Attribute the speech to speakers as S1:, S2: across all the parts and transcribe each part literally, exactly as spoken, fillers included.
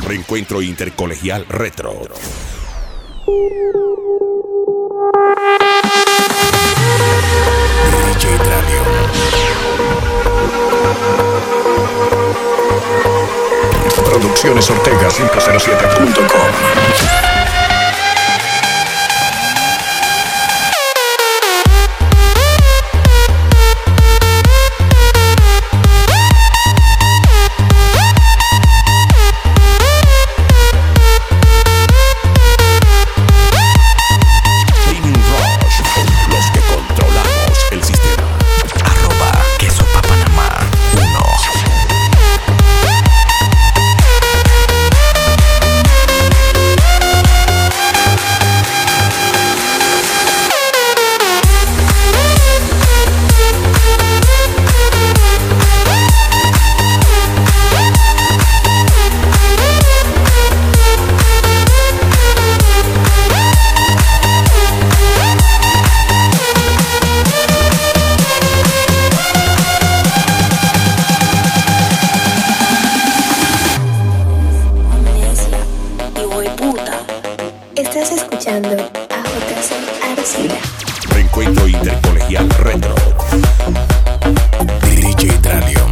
S1: Reencuentro Intercolegial Retro. D J Tralium. Producciones Ortega cinco cero siete punto com.
S2: Estás escuchando a J C Arcila.
S1: Reencuentro Intercolegial Retro. D J Tralium.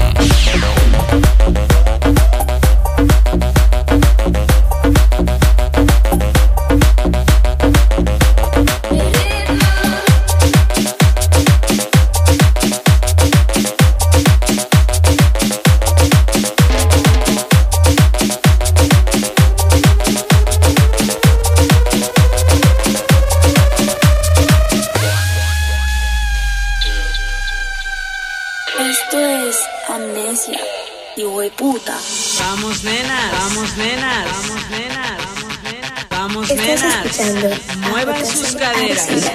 S2: Esto es Amnesia y hueputa.
S3: Vamos nena, vamos nena, vamos nena, vamos nena, vamos
S2: Estás
S3: nena.
S2: escuchando a
S3: Muevan
S2: J C
S3: sus caderas.
S2: Arcila.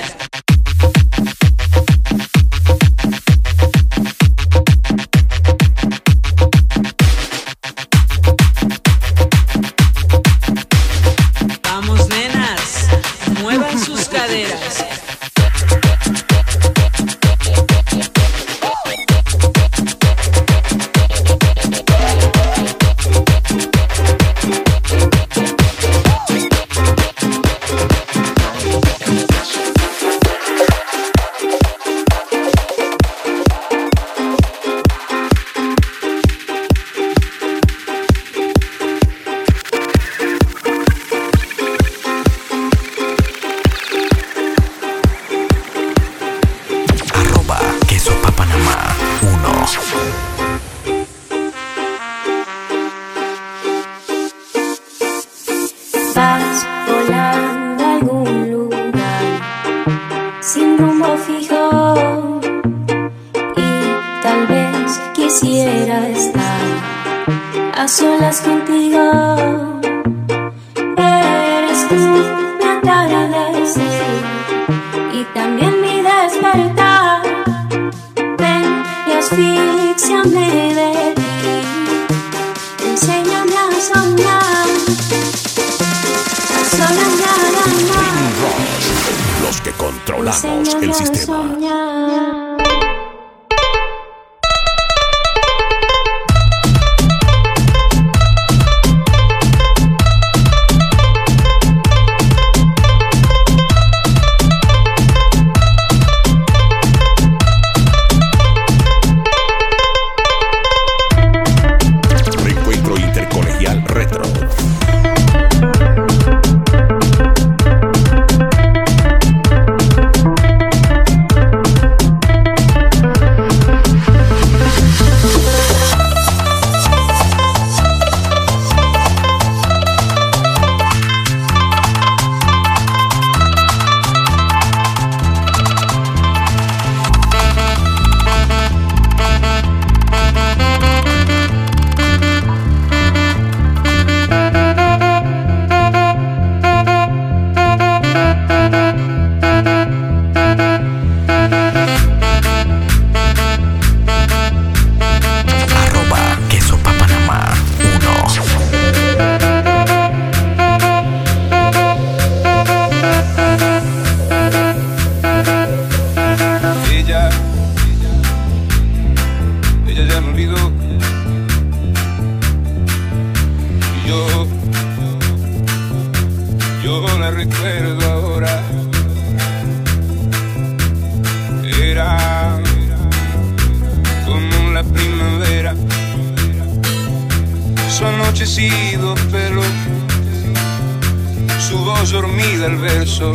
S3: Vamos nenas, muevan sus caderas.
S4: Vas volando a algún lugar sin rumbo fijo y tal vez quisiera estar a solas contigo. Eres tú mi atardecer y también mi despertar. Ven y asfixiame de ti, enséñame a soñar.
S1: Los que controlamos el sistema. Reencuentro Intercolegial Retro.
S5: la recuerdo ahora. Era como la primavera, su anochecido pelo, su voz dormida el verso,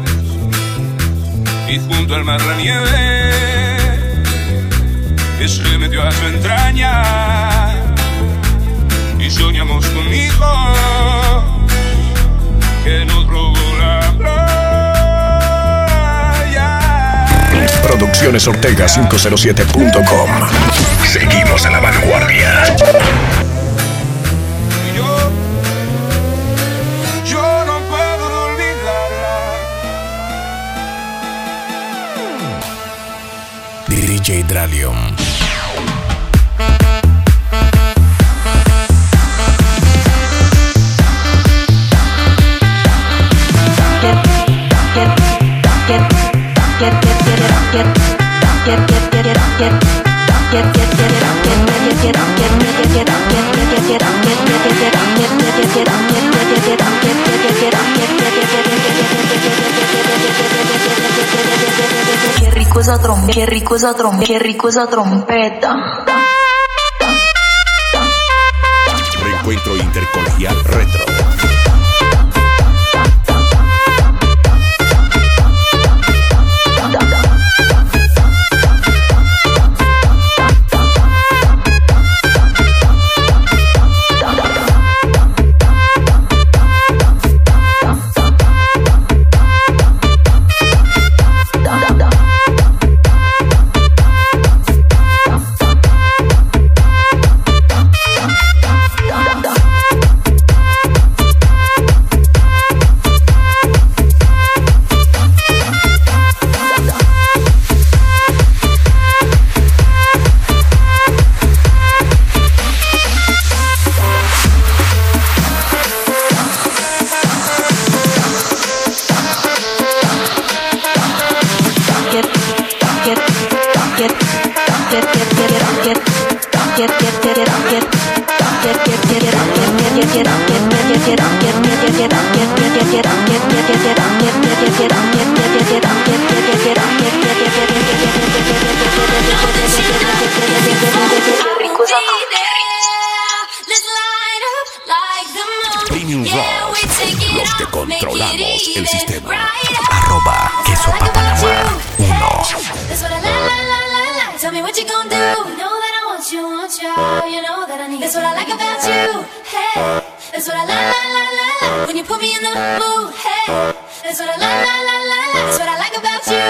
S5: y junto al mar la nieve que se metió a su entraña, y soñamos con hijos que nos robó la playa.
S1: Producciones Ortega cinco cero siete punto com. Seguimos a la vanguardia.
S5: Y yo, yo no puedo olvidarla.
S1: D J Dralium.
S6: Qué rico esa trompeta, qué rico esa trompeta, qué rico esa trompeta.
S1: Reencuentro intercolegial retro. Premium Ross, los que controlamos el sistema. Arroba queso papanamá uno.
S4: Tell me what you gon' do. You know that I want you, want you. You know that I need. That's what I like about you. Hey, that's what I like, like, like, like, like. When you put me in the mood. Hey, that's what I like, like, like, like, like. That's what I like about you.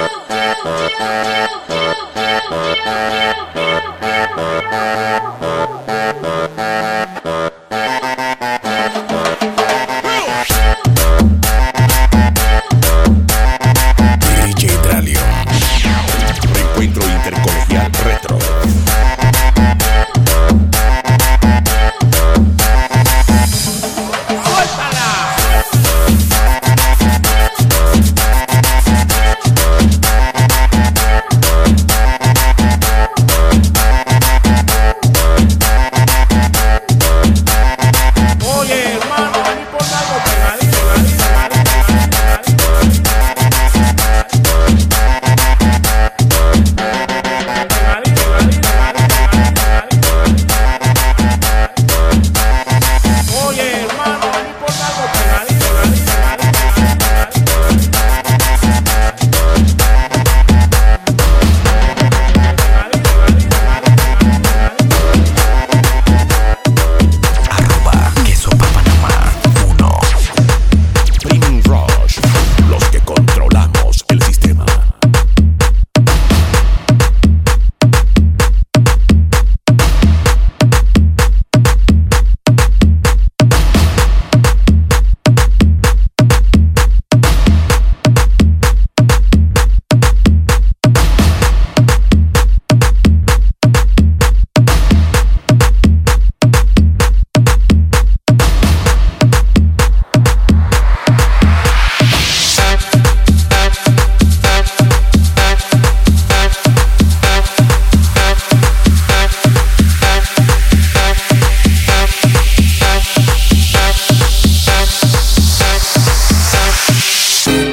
S1: D J Dralium. Reencuentro intercolegial retro.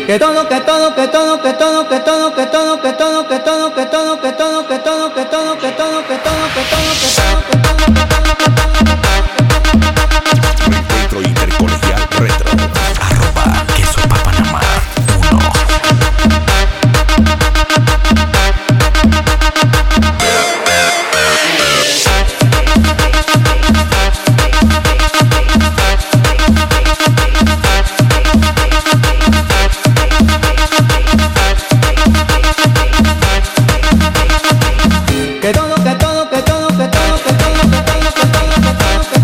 S7: Que todo, que todo, que todo, que todo, que todo, que todo, que todo, que todo, que todo, que todo, que todo, que todo, que todo, que todo, que todo, que todo, que todo.
S1: Encuentro intercolegial retro. Arroba queso papanamá uno.
S7: Que todo, que todo, que todo, que todo, que todo, que todo, que todo, que todo, que todo, que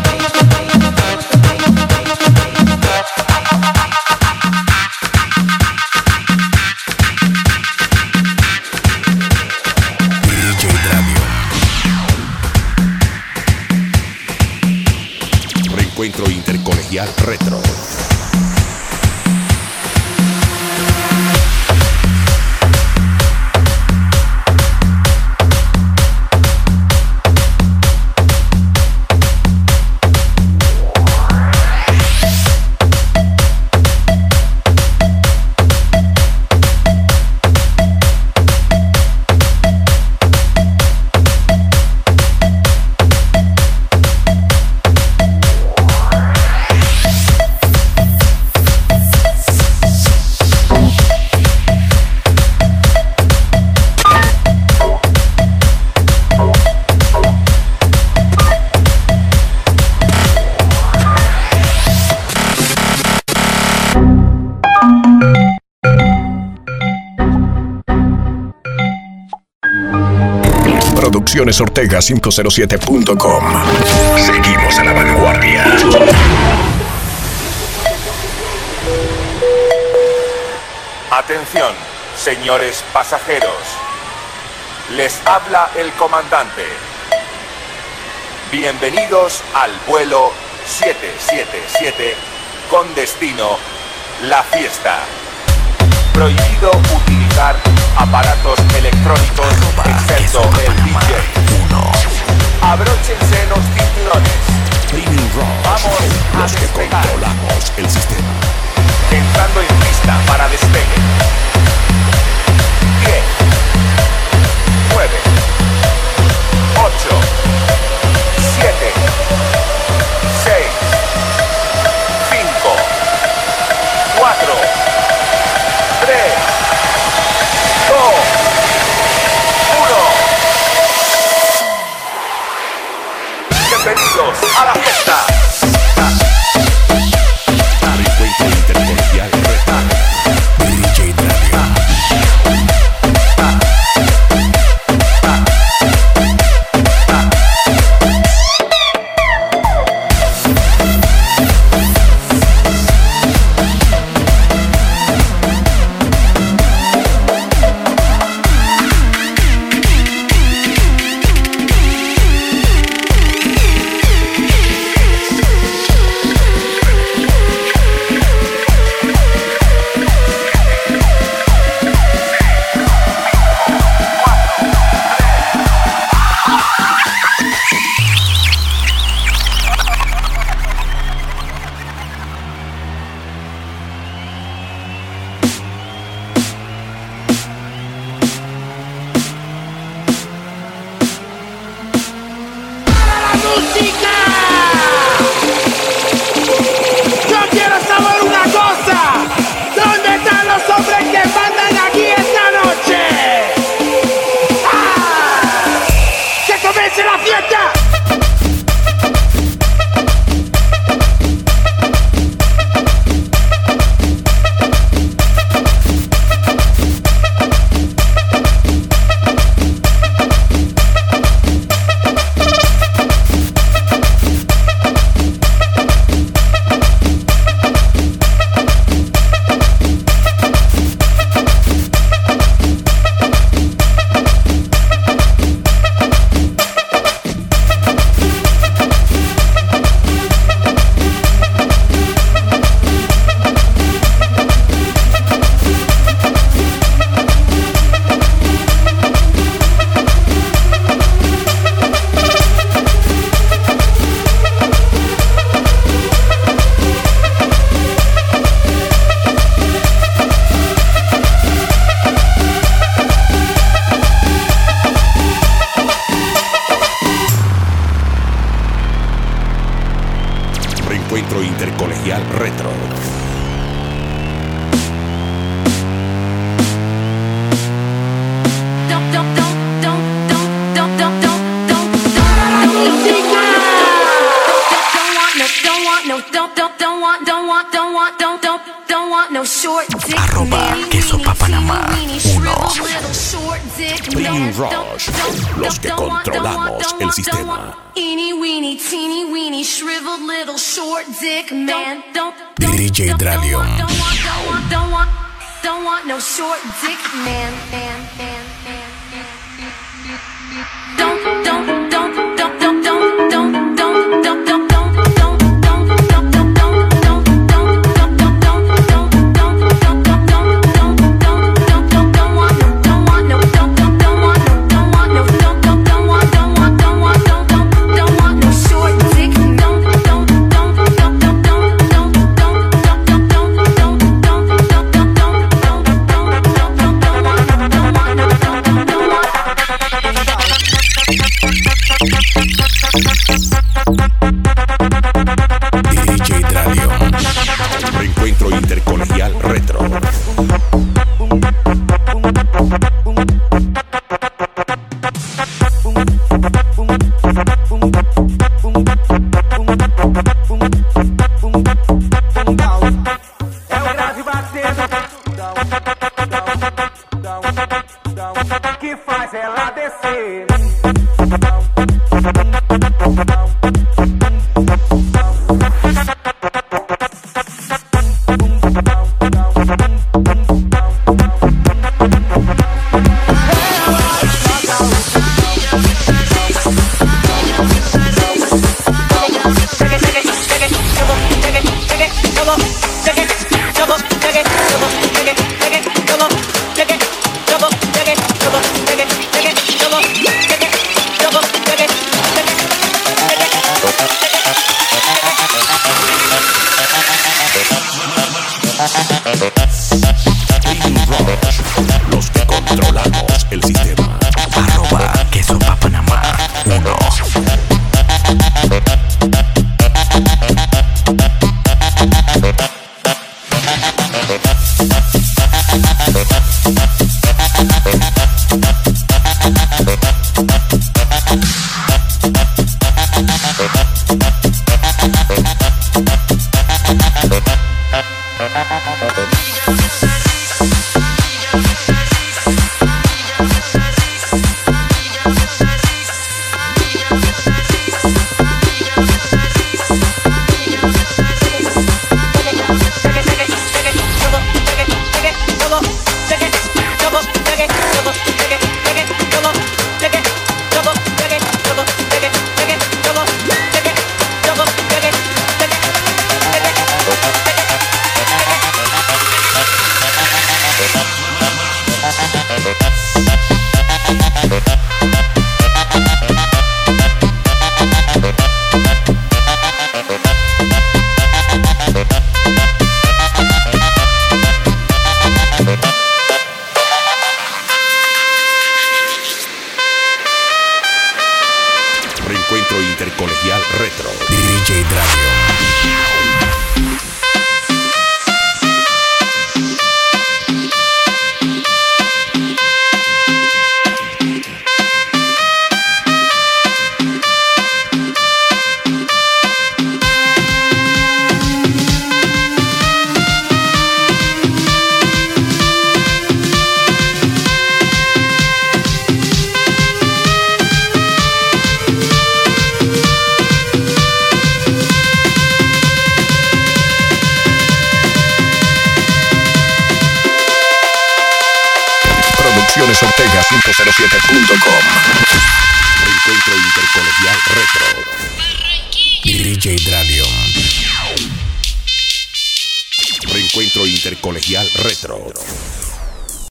S1: D J Radio. Reencuentro intercolegial retro. Producciones Ortega quinientos siete punto com. Seguimos a la vanguardia.
S8: Atención, señores pasajeros. Les habla el comandante. Bienvenidos al vuelo siete siete siete con destino La Fiesta. Prohibido utilizar aparatos electrónicos excepto el D J. Abróchense los cinturones. Vamos a
S1: Los que
S8: despegar.
S1: controlamos el sistema.
S8: Entrando en pista para despegue. diez, nueve, ocho, siete, seis, cinco, cuatro, tres, dos, uno. Bienvenidos a la fiesta.
S1: Reencuentro intercolegial retro. D J Reencuentro Intercolegial Retro.
S8: Arroba Queso Pa Panamá uno.
S1: Premium Rush, los que controlamos el sistema.
S8: D J Dralion.
S4: Don't want no short dick man, man, man, man, man. Don't, don't, don't, don't, don't, don't, don't, don't, don't, don't.
S1: Reencuentro Intercolegial Retro.
S9: Que faz ela descer.
S1: Los que controlamos el sistema.
S8: Arroba Queso Pa Panamá uno.
S1: Reencuentro Intercolegial Retro.
S8: D J Dralion.
S1: Ortega cinco cero siete punto com. Reencuentro Intercolegial Retro.
S8: D J Dralion.
S1: Reencuentro Intercolegial Retro.